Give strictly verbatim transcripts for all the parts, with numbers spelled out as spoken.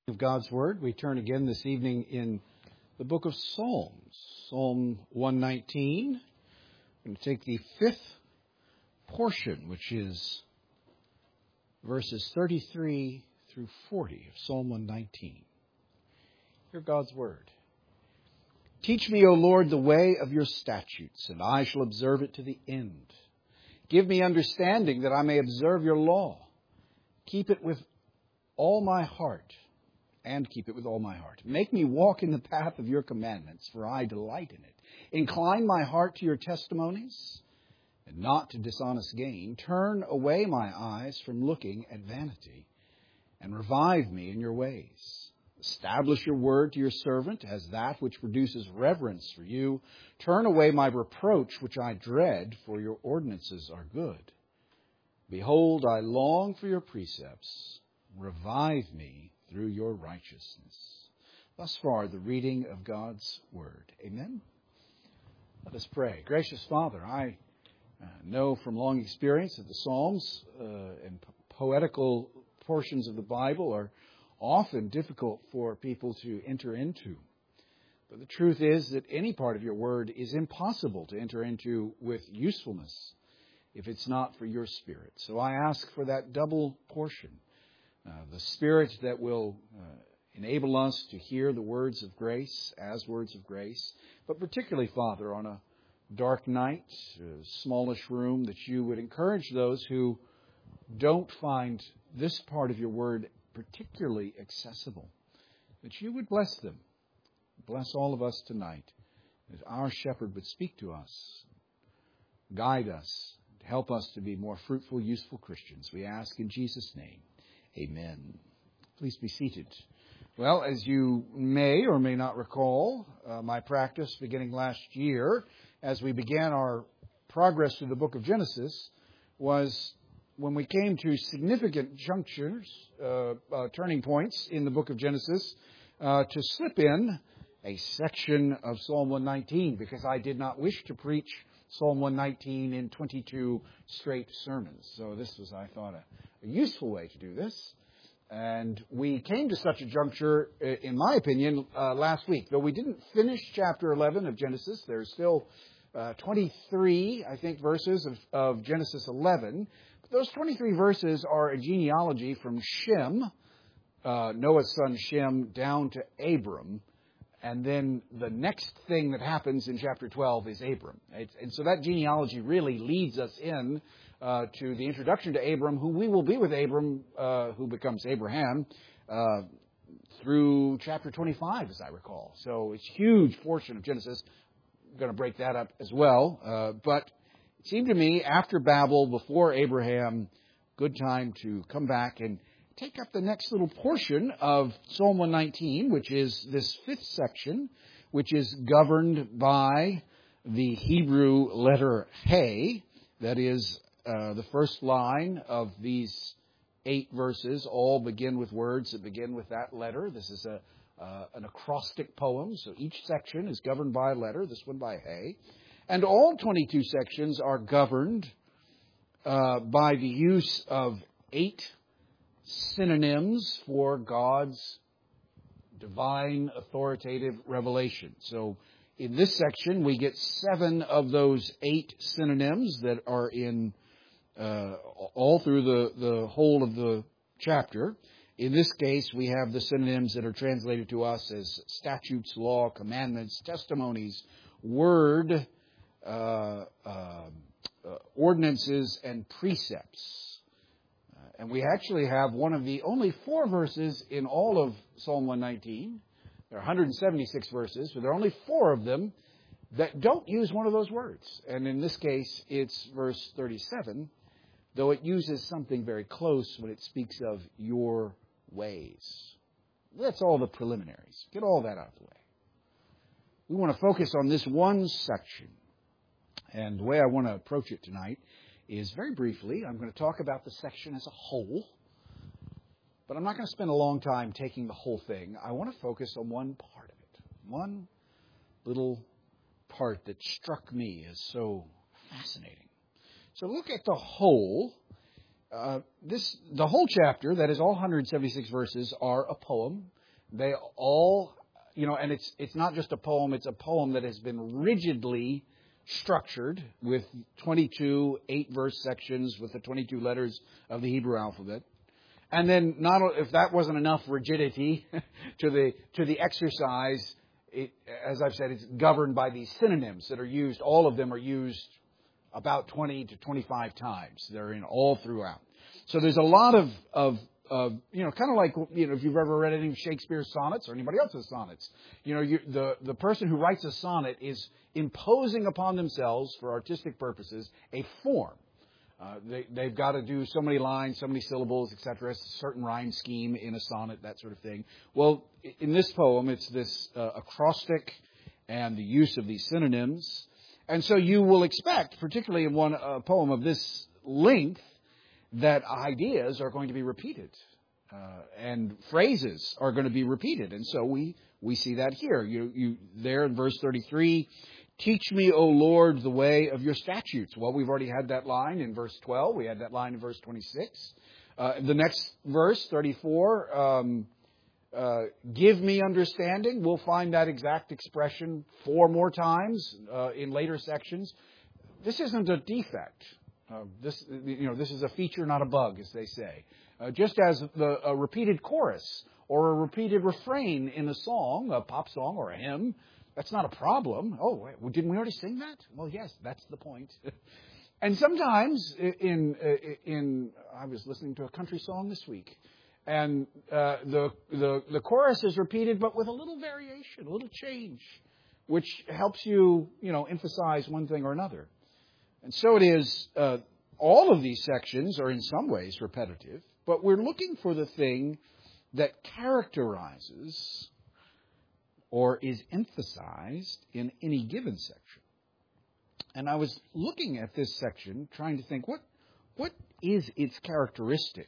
Of God's Word, we turn again this evening in the book of Psalms, Psalm one nineteen. We're going to take the fifth portion, which is verses thirty-three through forty of Psalm one nineteen. Hear God's Word. Teach me, O Lord, the way of your statutes, and I shall observe it to the end. Give me understanding that I may observe your law. Keep it with all my heart. And keep it with all my heart. Make me walk in the path of your commandments, for I delight in it. Incline my heart to your testimonies, and not to dishonest gain. Turn away my eyes from looking at vanity, and revive me in your ways. Establish your word to your servant as that which produces reverence for you. Turn away my reproach, which I dread, for your ordinances are good. Behold, I long for your precepts. Revive me through your righteousness. Thus far, the reading of God's Word. Amen? Let us pray. Gracious Father, I uh, know from long experience that the Psalms uh, and po- poetical portions of the Bible are often difficult for people to enter into. But the truth is that any part of your Word is impossible to enter into with usefulness if it's not for your Spirit. So I ask for that double portion. Uh, the Spirit that will uh, enable us to hear the words of grace as words of grace, but particularly, Father, on a dark night, a smallish room, that you would encourage those who don't find this part of your word particularly accessible, that you would bless them. Bless all of us tonight, that our shepherd would speak to us, guide us, help us to be more fruitful, useful Christians. We ask in Jesus' name. Amen. Please be seated. Well, as you may or may not recall, uh, my practice beginning last year, as we began our progress through the book of Genesis, was when we came to significant junctures, uh, uh, turning points in the book of Genesis, uh, to slip in a section of Psalm one nineteen, because I did not wish to preach Psalm one nineteen in twenty-two straight sermons. So this was, I thought, a A useful way to do this. And we came to such a juncture, in my opinion, uh, last week. Though we didn't finish chapter eleven of Genesis, there's still uh, twenty-three, I think, verses of, of Genesis eleven. But those twenty-three verses are a genealogy from Shem, uh, Noah's son Shem, down to Abram. And then the next thing that happens in chapter twelve is Abram. It's, and so that genealogy really leads us in Uh, to the introduction to Abram, who we will be with Abram, uh, who becomes Abraham, uh, through chapter twenty-five, as I recall. So it's a huge portion of Genesis. I'm going to break that up as well. Uh, but it seemed to me, after Babel, before Abraham, good time to come back and take up the next little portion of Psalm one nineteen, which is this fifth section, which is governed by the Hebrew letter He, that is, Uh, the first line of these eight verses all begin with words that begin with that letter. This is a uh, an acrostic poem, so each section is governed by a letter, this one by He. And all twenty-two sections are governed uh, by the use of eight synonyms for God's divine authoritative revelation. So in this section, we get seven of those eight synonyms that are in Uh, all through the, the whole of the chapter. In this case, we have the synonyms that are translated to us as statutes, law, commandments, testimonies, word, uh, uh, uh, ordinances, and precepts. Uh, and we actually have one of the only four verses in all of Psalm one nineteen. There are one hundred seventy-six verses, but there are only four of them that don't use one of those words. And in this case, it's verse thirty-seven, though it uses something very close when it speaks of your ways. That's all the preliminaries. Get all that out of the way. We want to focus on this one section. And the way I want to approach it tonight is, very briefly, I'm going to talk about the section as a whole. But I'm not going to spend a long time taking the whole thing. I want to focus on one part of it. One little part that struck me as so fascinating. So look at the whole, uh, this the whole chapter, that is all one hundred seventy-six verses, are a poem. They all, you know, and it's it's not just a poem, it's a poem that has been rigidly structured with twenty-two eight-verse sections with the twenty-two letters of the Hebrew alphabet. And then, not if that wasn't enough rigidity to the to the exercise, it, as I've said, it's governed by these synonyms that are used. All of them are used about twenty to twenty-five times. They're in all throughout. So there's a lot of, of, of you know, kind of like, you know, if you've ever read any of Shakespeare's sonnets or anybody else's sonnets, you know, you, the, the person who writes a sonnet is imposing upon themselves, for artistic purposes, a form. Uh, they, they've got to do so many lines, so many syllables, et cetera, a certain rhyme scheme in a sonnet, that sort of thing. Well, in this poem, it's this uh, acrostic and the use of these synonyms. And so you will expect, particularly in one uh, poem of this length, that ideas are going to be repeated. Uh, and phrases are going to be repeated. And so we, we see that here. You, you, there in verse thirty-three, teach me, O Lord, the way of your statutes. Well, we've already had that line in verse twelve. We had that line in verse twenty-six. Uh, the next verse, thirty-four, um, uh, give me understanding. We'll find that exact expression four more times uh, in later sections. This isn't a defect. Uh, this, you know, this is a feature, not a bug, as they say. Uh, just as the, a repeated chorus or a repeated refrain in a song, a pop song or a hymn, that's not a problem. Oh, wait, well, didn't we already sing that? Well, yes, that's the point. And sometimes in, in, in, I was listening to a country song this week, and uh, the, the, the chorus is repeated, but with a little variation, a little change, which helps you, you know, emphasize one thing or another. And so it is, uh, all of these sections are in some ways repetitive, but we're looking for the thing that characterizes or is emphasized in any given section. And I was looking at this section, trying to think, what what is its characteristic?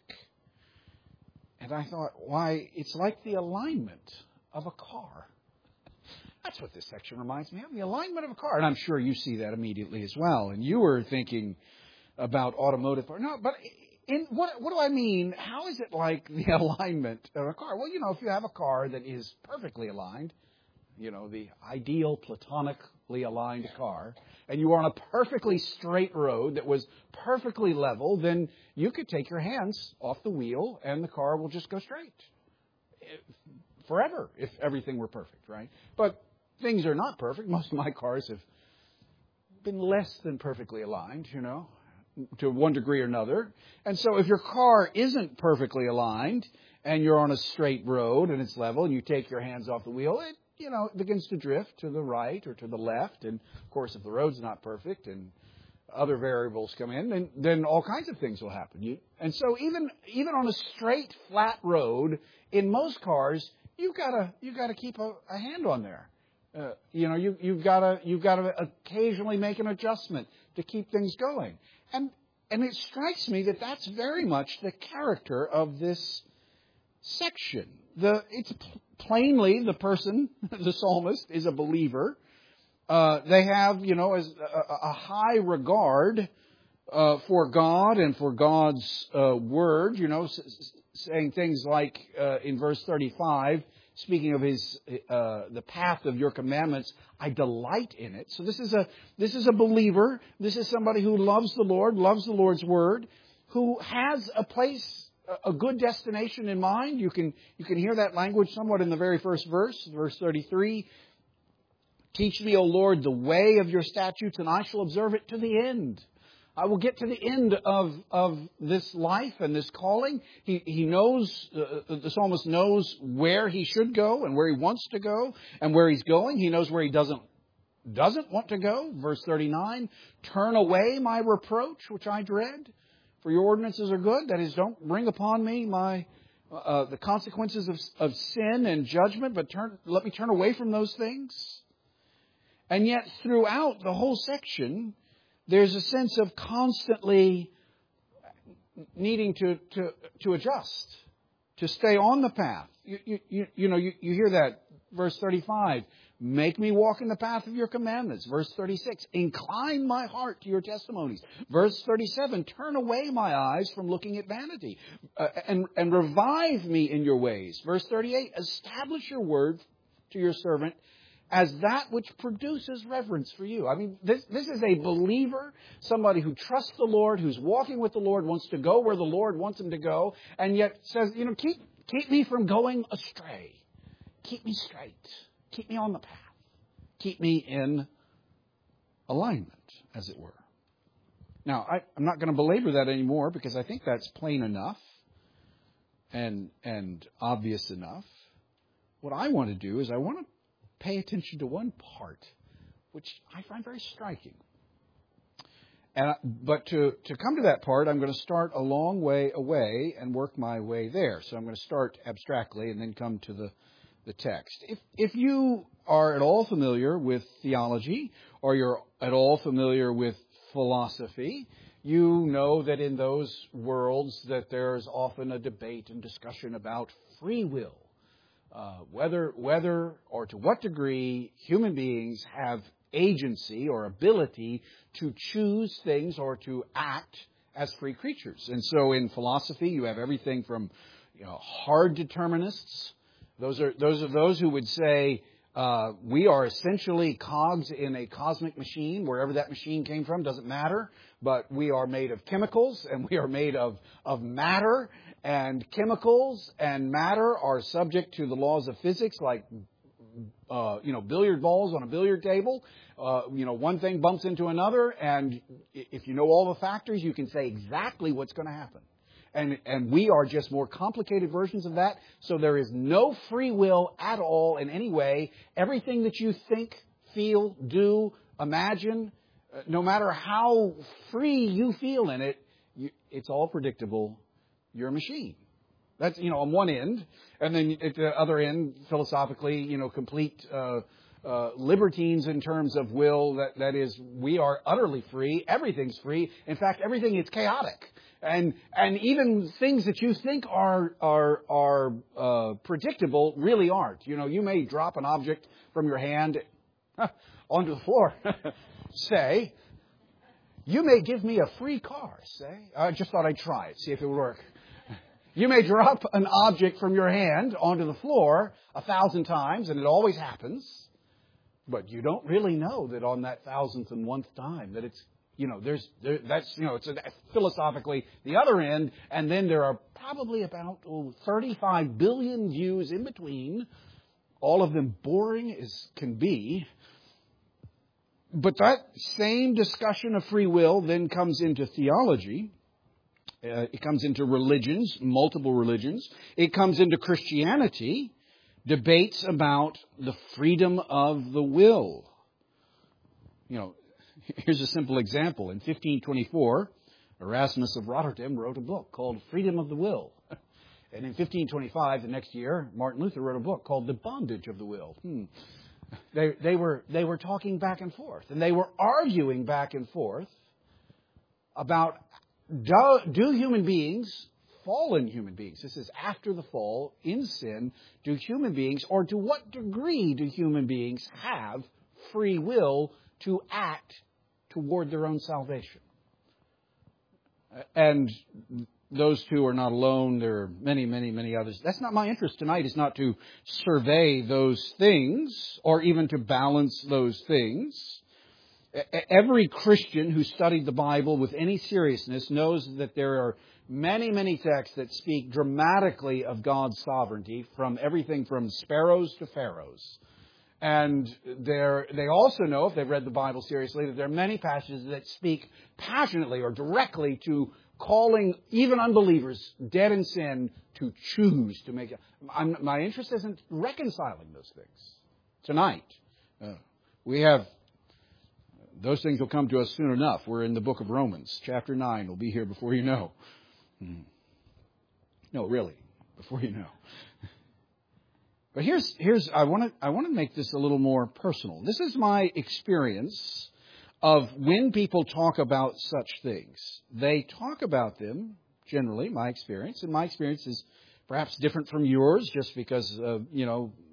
And I thought, why, it's like the alignment of a car. That's what this section reminds me of, the alignment of a car. And I'm sure you see that immediately as well. And you were thinking about automotive. No, but in, what, what do I mean? How is it like the alignment of a car? Well, you know, if you have a car that is perfectly aligned, you know, the ideal platonically aligned car, and you are on a perfectly straight road that was perfectly level, then you could take your hands off the wheel and the car will just go straight. Forever, if everything were perfect, right? But things are not perfect. Most of my cars have been less than perfectly aligned, you know, to one degree or another. And so if your car isn't perfectly aligned and you're on a straight road and it's level and you take your hands off the wheel, it, you know, it begins to drift to the right or to the left. And, of course, if the road's not perfect and other variables come in, then, then all kinds of things will happen. You, and so even even on a straight, flat road, in most cars, you've got to you've got to keep a, a hand on there. Uh, you know, you, you've got to you've got to occasionally make an adjustment to keep things going. And and it strikes me that that's very much the character of this section. The it's plainly the person, the psalmist, is a believer. Uh, they have, you know, as a, a high regard uh, for God and for God's uh, word. You know, s- saying things like uh, in verse thirty-five. Speaking of his, uh, the path of your commandments, I delight in it. So this is a this is a believer. This is somebody who loves the Lord, loves the Lord's word, who has a place, a good destination in mind. You can you can hear that language somewhat in the very first verse, verse thirty-three. Teach me, O Lord, the way of your statutes, and I shall observe it to the end. I will get to the end of, of this life and this calling. He, he knows, uh, the psalmist knows where he should go and where he wants to go and where he's going. He knows where he doesn't, doesn't want to go. Verse thirty-nine, turn away my reproach, which I dread, for your ordinances are good. That is, don't bring upon me my, uh, the consequences of, of sin and judgment, but turn, let me turn away from those things. And yet throughout the whole section, there's a sense of constantly needing to, to, to adjust, to stay on the path. You, you, you know, you, you hear that Verse thirty-five, make me walk in the path of your commandments. Verse thirty-six, incline my heart to your testimonies. Verse thirty-seven, turn away my eyes from looking at vanity, uh, and, and revive me in your ways. Verse thirty-eight, establish your word to your servant as that which produces reverence for you. I mean, this, this is a believer, somebody who trusts the Lord, who's walking with the Lord, wants to go where the Lord wants him to go, and yet says, you know, keep, keep me from going astray. Keep me straight. Keep me on the path. Keep me in alignment, as it were. Now, I, I'm not going to belabor that anymore because I think that's plain enough and and obvious enough. What I want to do is I want to pay attention to one part, which I find very striking. And I, but to, to come to that part, I'm going to start a long way away and work my way there. So I'm going to start abstractly and then come to the the text. If if you are at all familiar with theology or you're at all familiar with philosophy, you know that in those worlds that there's often a debate and discussion about free will. Uh, whether whether or to what degree human beings have agency or ability to choose things or to act as free creatures. And so in philosophy you have everything from, you know, hard determinists. Those are those are those who would say uh, we are essentially cogs in a cosmic machine. Wherever that machine came from doesn't matter. But we are made of chemicals and we are made of, of matter. And chemicals and matter are subject to the laws of physics, like uh, you know, billiard balls on a billiard table. Uh, you know, one thing bumps into another, and if you know all the factors, you can say exactly what's going to happen. And and we are just more complicated versions of that. So there is no free will at all in any way. Everything that you think, feel, do, imagine, uh, no matter how free you feel in it, you, it's all predictable. You're a machine. That's, you know, on one end. And then at the other end, philosophically, you know, complete uh, uh, libertines in terms of will. That That is, we are utterly free. Everything's free. In fact, everything is chaotic. And and even things that you think are are are uh, predictable really aren't. You know, you may drop an object from your hand onto the floor. Say, you may give me a free car. Say, I just thought I'd try it, see if it would work. You may drop an object from your hand onto the floor a thousand times, and it always happens. But you don't really know that on that thousandth and one time that it's, you know, there's, there, that's, you know, it's a, philosophically the other end, and then there are probably about oh, thirty-five billion views in between, all of them boring as can be. But that same discussion of free will then comes into theology. Uh, it comes into religions, multiple religions. It comes into Christianity, debates about the freedom of the will. You know, here's a simple example. In fifteen twenty-four, Erasmus of Rotterdam wrote a book called Freedom of the Will. And in fifteen twenty-five, the next year, Martin Luther wrote a book called The Bondage of the Will. Hmm. They, they were, they were talking back and forth, and they were arguing back and forth about Do, do human beings, fallen human beings, this is after the fall, in sin, do human beings, or to what degree do human beings have free will to act toward their own salvation? And those two are not alone. There are many, many, many others. That's not my interest tonight, is not to survey those things or even to balance those things. Every Christian who studied the Bible with any seriousness knows that there are many, many texts that speak dramatically of God's sovereignty, from everything from sparrows to pharaohs. And they also know, if they've read the Bible seriously, that there are many passages that speak passionately or directly to calling even unbelievers dead in sin to choose to make it. I'm, my interest isn't reconciling those things. Tonight, uh, we have... Those things will come to us soon enough. We're in the book of Romans, chapter nine. We'll be here before you know. No, really, before you know. But here's, here's, I want to, I want to make this a little more personal. This is my experience of when people talk about such things. They talk about them, generally, my experience, and my experience is perhaps different from yours, just because, uh, you know,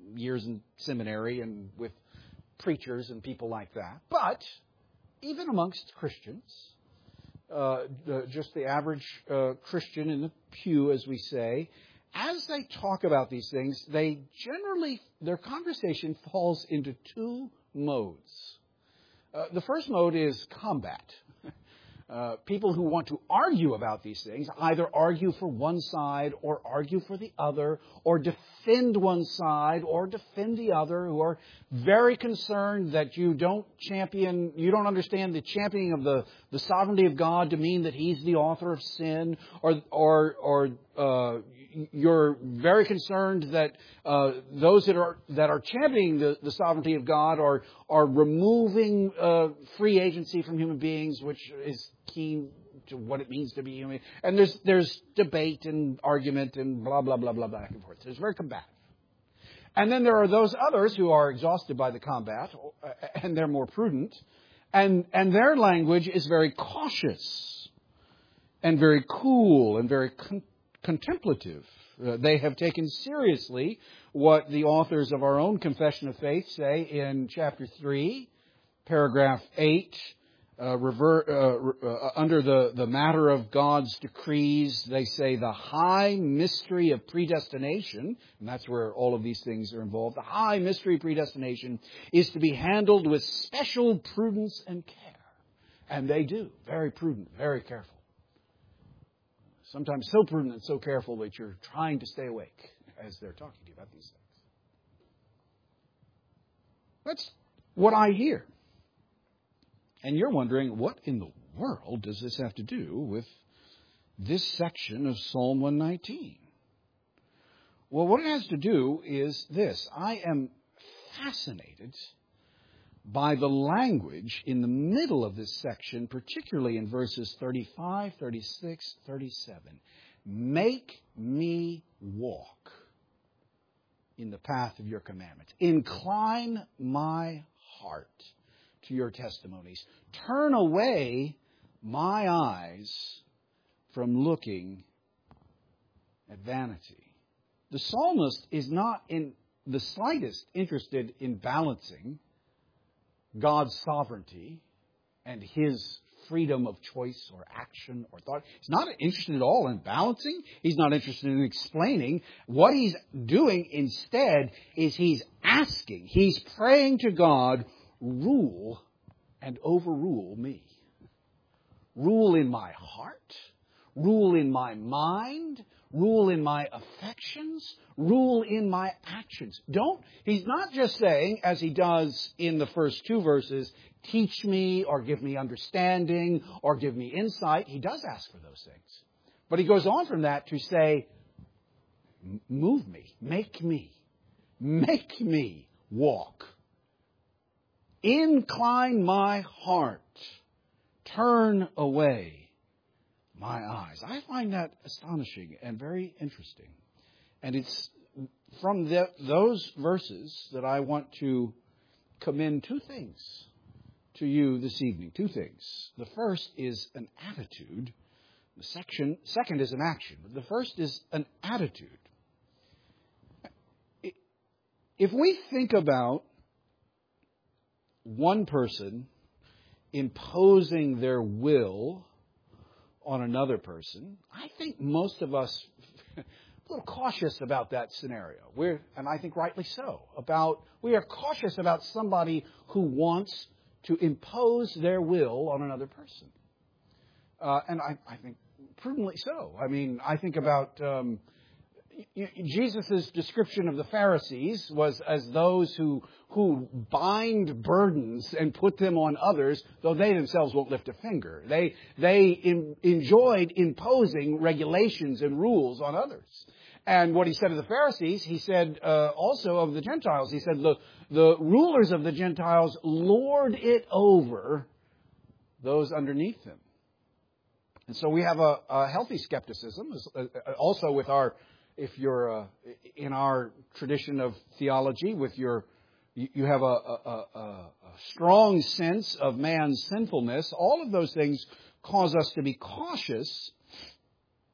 years in seminary and with preachers and people like that. But even amongst Christians, uh, the, just the average uh, Christian in the pew, as we say, as they talk about these things, they generally, their conversation falls into two modes. Uh, the first mode is combat. Uh, people who want to argue about these things either argue for one side or argue for the other, or defend one side or defend the other, who are very concerned that you don't champion, you don't understand the championing of the, the sovereignty of God to mean that He's the author of sin, or or or uh, you're very concerned that uh, those that are that are championing the, the sovereignty of God are are removing uh, free agency from human beings, which is key to what it means to be human. And there's there's debate and argument and blah blah blah blah back and forth. So it's very combative. And then there are those others who are exhausted by the combat, and they're more prudent, and and their language is very cautious and very cool and very con- contemplative. Uh, they have taken seriously what the authors of our own Confession of Faith say in chapter three, paragraph eight, uh, rever- uh, uh, under the, the matter of God's decrees. They say the high mystery of predestination, and that's where all of these things are involved. The high mystery of predestination is to be handled with special prudence and care. And they do. Very prudent, very careful. Sometimes so prudent and so careful that you're trying to stay awake as they're talking to you about these things. That's what I hear. And you're wondering, what in the world does this have to do with this section of Psalm one nineteen? Well, what it has to do is this. I am fascinated by the language in the middle of this section, particularly in verses thirty-five, thirty-six, thirty-seven. Make me walk in the path of your commandments. Incline my heart to your testimonies. Turn away my eyes from looking at vanity. The psalmist is not in the slightest interested in balancing God's sovereignty and His freedom of choice or action or thought. He's not interested at all in balancing. He's not interested in explaining. What he's doing instead is he's asking, he's praying to God, rule and overrule me. Rule in my heart, rule in my mind, rule in my affections, rule in my actions. Don't, he's not just saying, as he does in the first two verses, teach me or give me understanding or give me insight. He does ask for those things. But he goes on from that to say, move me, make me, make me walk. Incline my heart, turn away my eyes. I find that astonishing and very interesting. And it's from the, those verses that I want to commend two things to you this evening. Two things. The first is an attitude. The section, second is an action. But the first is an attitude. If we think about one person imposing their will on another person, I think most of us are a little cautious about that scenario. We're, and I think rightly so, about we are cautious about somebody who wants to impose their will on another person. Uh, and I, I think prudently so. I mean, I think about um, Jesus' description of the Pharisees was as those who who bind burdens and put them on others, though they themselves won't lift a finger. They they in, enjoyed imposing regulations and rules on others. And what he said of the Pharisees, he said uh, also of the Gentiles. He said the the rulers of the Gentiles lord it over those underneath them. And so we have a, a healthy skepticism, also with our, if you're uh, in our tradition of theology, with your, you have a, a, a, a strong sense of man's sinfulness. All of those things cause us to be cautious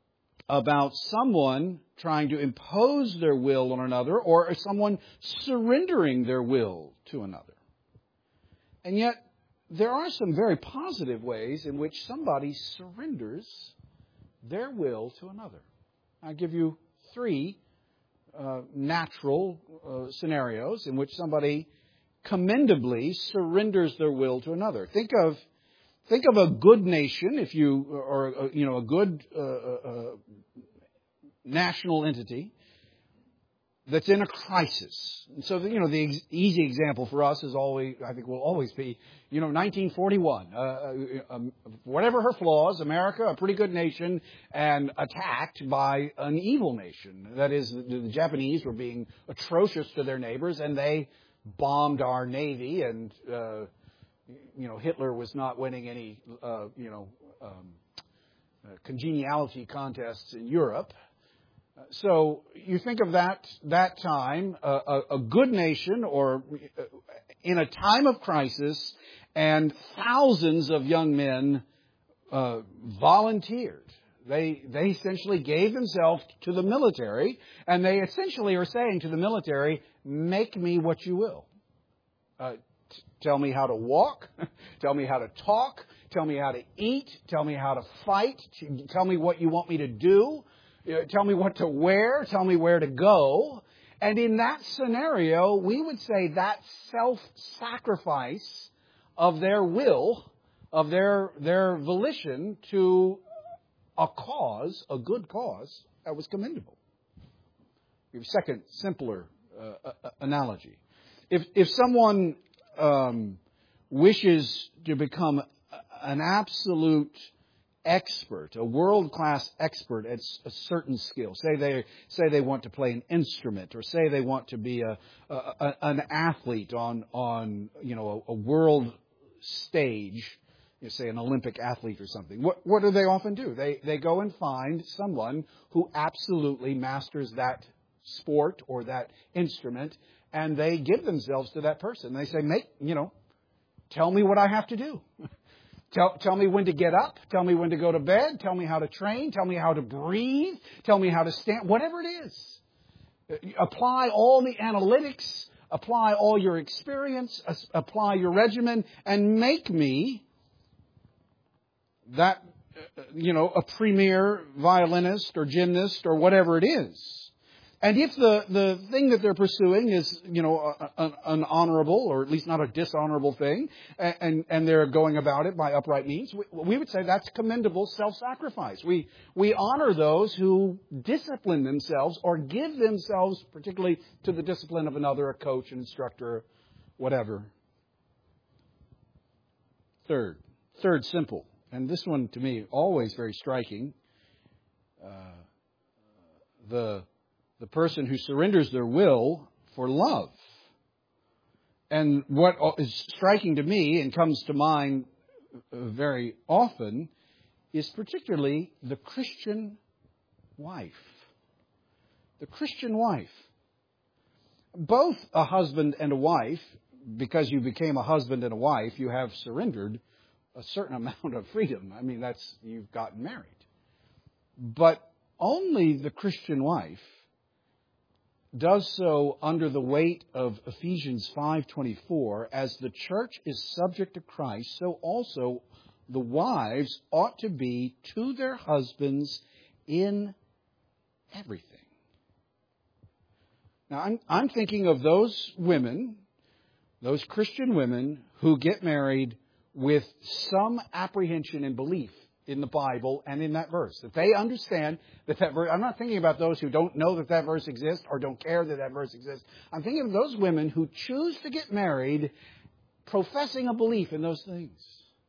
about someone trying to impose their will on another or someone surrendering their will to another. And yet, there are some very positive ways in which somebody surrenders their will to another. I'll give you three uh, natural uh, scenarios in which somebody commendably surrenders their will to another. Think of think of a good nation, if you or uh, you know a good uh, uh, national entity that's in a crisis. And so, you know, the ex- easy example for us is always, I think, will always be, you know, nineteen forty-one. Uh, uh, um, whatever her flaws, America, a pretty good nation, and attacked by an evil nation. That is, the, the Japanese were being atrocious to their neighbors, and they bombed our navy, and, uh, you know, Hitler was not winning any, uh, you know, um, uh, congeniality contests in Europe. So you think of that that time, uh, a, a good nation, or uh, in a time of crisis, and thousands of young men uh, volunteered. They they essentially gave themselves to the military, and they essentially are saying to the military, "Make me what you will. Uh, t- tell me how to walk. Tell me how to talk. Tell me how to eat. Tell me how to fight. Tell me what you want me to do. Tell me what to wear. Tell me where to go." And in that scenario, we would say that self-sacrifice of their will, of their their volition to a cause, a good cause, that was commendable. Give a second, simpler uh, uh, analogy. If if someone um, wishes to become an absolute expert, a world-class expert at a certain skill. Say they say they want to play an instrument, or say they want to be a, a an athlete on on you know a, a world stage. You say an Olympic athlete or something. What what do they often do? They they go and find someone who absolutely masters that sport or that instrument, and they give themselves to that person. They say, "Make you know, tell me what I have to do." Tell, tell me when to get up. Tell me when to go to bed. Tell me how to train. Tell me how to breathe. Tell me how to stand. Whatever it is. Apply all the analytics. Apply all your experience. Apply your regimen. And make me that, you know, a premier violinist or gymnast or whatever it is. And if the, the thing that they're pursuing is, you know, an, an honorable, or at least not a dishonorable thing, and, and they're going about it by upright means, we, we would say that's commendable self-sacrifice. We, we honor those who discipline themselves or give themselves, particularly to the discipline of another, a coach, an instructor, whatever. Third, third simple, and this one to me always very striking, uh, the... the person who surrenders their will for love. And what is striking to me and comes to mind very often is particularly the Christian wife. The Christian wife. Both a husband and a wife, because you became a husband and a wife, you have surrendered a certain amount of freedom. I mean, that's, you've gotten married. But only the Christian wife does so under the weight of Ephesians five twenty-four. As the church is subject to Christ, so also the wives ought to be to their husbands in everything. Now, I'm, I'm thinking of those women, those Christian women who get married with some apprehension and belief in the Bible and in that verse. That they understand that that verse, I'm not thinking about those who don't know that that verse exists or don't care that that verse exists. I'm thinking of those women who choose to get married professing a belief in those things.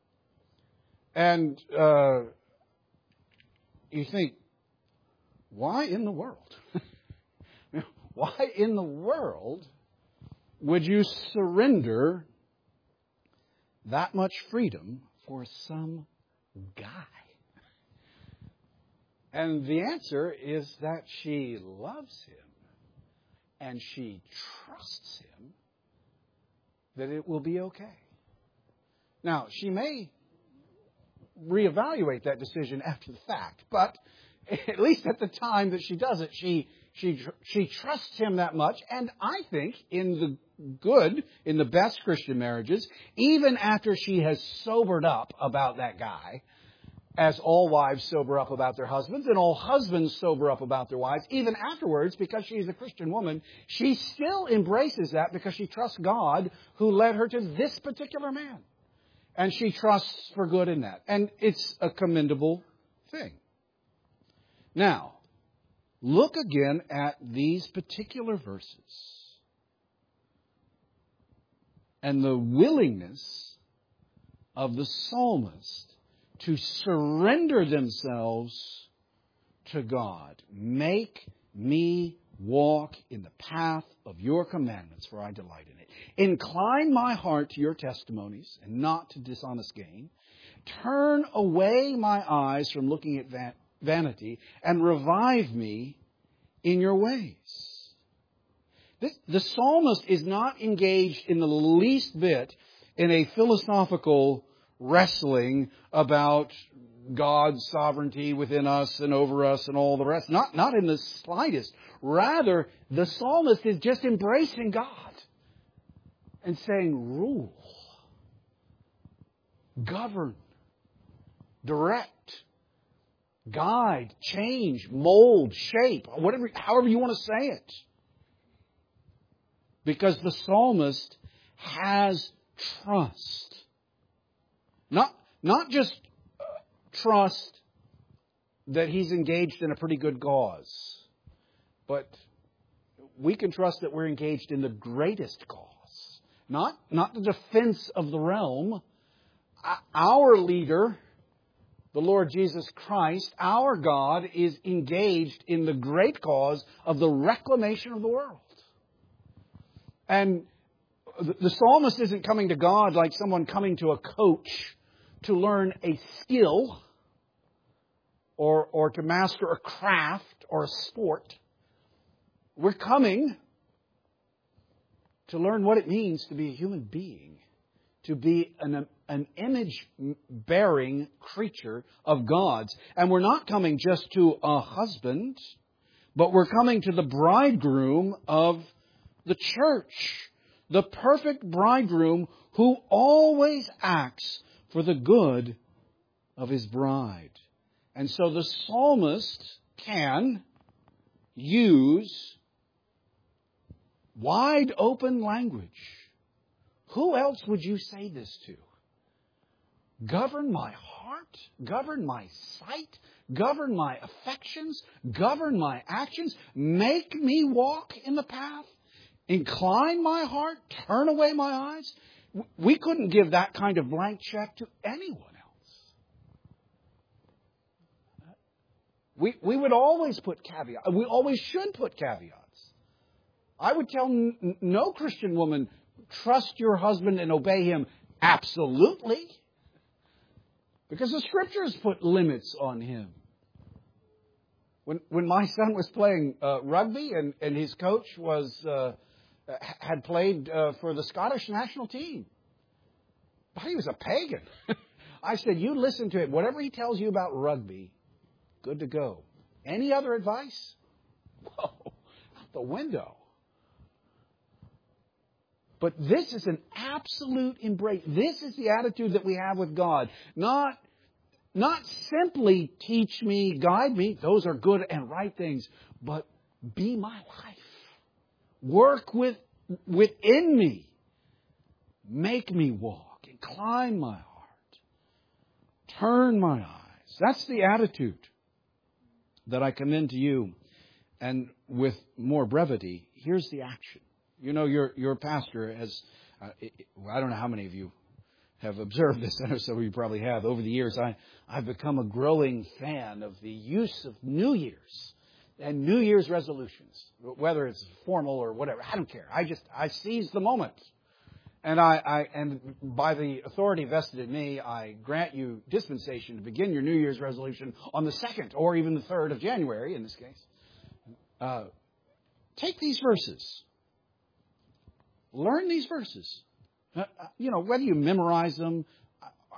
And uh, you think, why in the world? Why in the world would you surrender that much freedom for some guy? And the answer is that she loves him and she trusts him that it will be okay. Now, she may reevaluate that decision after the fact, but at least at the time that she does it, she she she trusts him that much. And I think in the good, in the best Christian marriages, even after she has sobered up about that guy, as all wives sober up about their husbands, and all husbands sober up about their wives, even afterwards, because she's a Christian woman, she still embraces that because she trusts God who led her to this particular man. And she trusts for good in that. And it's a commendable thing. Now, look again at these particular verses and the willingness of the psalmist to surrender themselves to God. Make me walk in the path of your commandments, for I delight in it. Incline my heart to your testimonies and not to dishonest gain. Turn away my eyes from looking at van- vanity and revive me in your ways. This, the psalmist is not engaged in the least bit in a philosophical wrestling about God's sovereignty within us and over us and all the rest. Not, not in the slightest. Rather, the psalmist is just embracing God and saying, rule, govern, direct, guide, change, mold, shape, whatever, however you want to say it. Because the psalmist has trust. Not, not just trust that he's engaged in a pretty good cause, but we can trust that we're engaged in the greatest cause. Not, not the defense of the realm. Our leader, the Lord Jesus Christ, our God, is engaged in the great cause of the reclamation of the world. And the psalmist isn't coming to God like someone coming to a coach to learn a skill or, or to master a craft or a sport. We're coming to learn what it means to be a human being, to be an, an image-bearing creature of God's. And we're not coming just to a husband, but we're coming to the bridegroom of the church, the perfect bridegroom who always acts for the good of his bride. And so the psalmist can use wide open language. Who else would you say this to? Govern my heart, govern my sight, govern my affections, govern my actions, make me walk in the path, incline my heart, turn away my eyes. We couldn't give that kind of blank check to anyone else. We, we would always put caveats. We always should put caveats. I would tell n- no Christian woman, trust your husband and obey him absolutely. Because the Scriptures put limits on him. When when my son was playing uh, rugby and, and his coach was uh, had played uh, for the Scottish national team, but he was a pagan. I said, you listen to it. Whatever he tells you about rugby, good to go. Any other advice? Whoa, out the window. But this is an absolute embrace. This is the attitude that we have with God. Not, not simply teach me, guide me. Those are good and right things. But be my life. Work with, within me. Make me walk. Incline my heart. Turn my eyes. That's the attitude that I commend to you. And with more brevity, here's the action. You know, your your pastor has, uh, I don't know how many of you have observed this. I know some of you probably have. Over the years, I, I've become a growing fan of the use of New Year's and New Year's resolutions, whether it's formal or whatever. I don't care. I just, I seize the moment. And I, I and by the authority vested in me, I grant you dispensation to begin your New Year's resolution on the second or even the third of January in this case. Uh, take these verses. Learn these verses. Uh, you know, whether you memorize them,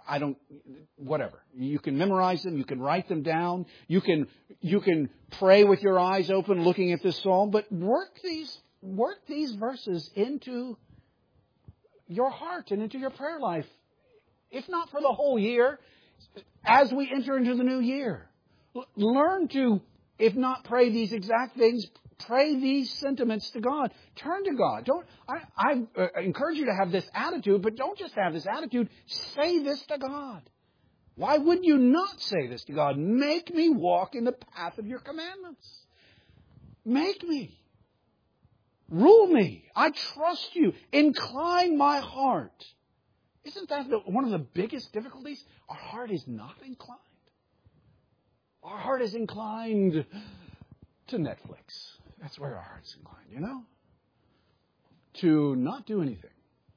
I don't, whatever. You can memorize them. You can write them down. You can, you can pray with your eyes open looking at this psalm. But work these, work these verses into your heart and into your prayer life. If not for the whole year, as we enter into the new year. L- learn to, if not pray these exact things, pray these sentiments to God. Turn to God. Don't. I, I uh, encourage you to have this attitude, but don't just have this attitude. Say this to God. Why would you not say this to God? Make me walk in the path of your commandments. Make me. Rule me. I trust you. Incline my heart. Isn't that the, one of the biggest difficulties? Our heart is not inclined. Our heart is inclined to Netflix. That's where our heart's inclined, you know? To not do anything.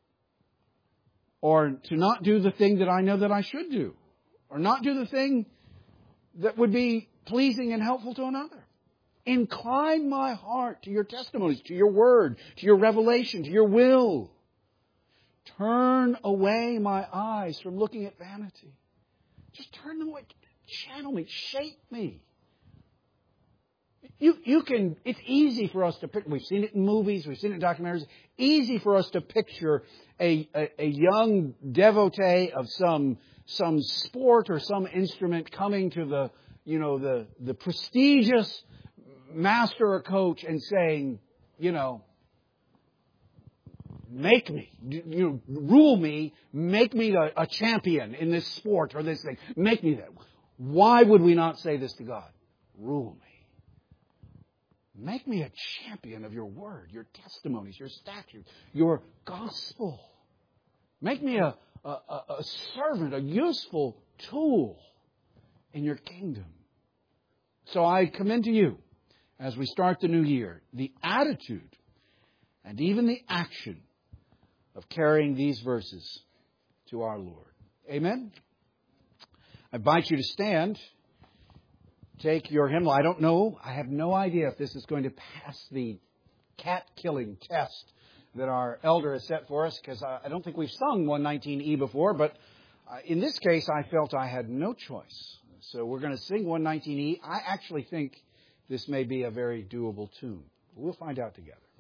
Or to not do the thing that I know that I should do. Or not do the thing that would be pleasing and helpful to another. Incline my heart to your testimonies, to your word, to your revelation, to your will. Turn away my eyes from looking at vanity. Just turn them away. Channel me. Shape me. You, you can, it's easy for us to picture, we've seen it in movies, we've seen it in documentaries, easy for us to picture a, a, a young devotee of some, some sport or some instrument coming to the, you know, the, the prestigious master or coach and saying, you know, make me, you know, rule me, make me a, a champion in this sport or this thing. Make me that. Why would we not say this to God? Rule me. Make me a champion of your word, your testimonies, your statutes, your gospel. Make me a, a, a servant, a useful tool in your kingdom. So I commend to you, as we start the new year, the attitude and even the action of carrying these verses to our Lord. Amen? I invite you to stand. Take your hymnal. I don't know. I have no idea if this is going to pass the cat-killing test that our elder has set for us, because I don't think we've sung one nineteen E before, but in this case, I felt I had no choice. So we're going to sing one nineteen E. I actually think this may be a very doable tune. We'll find out together.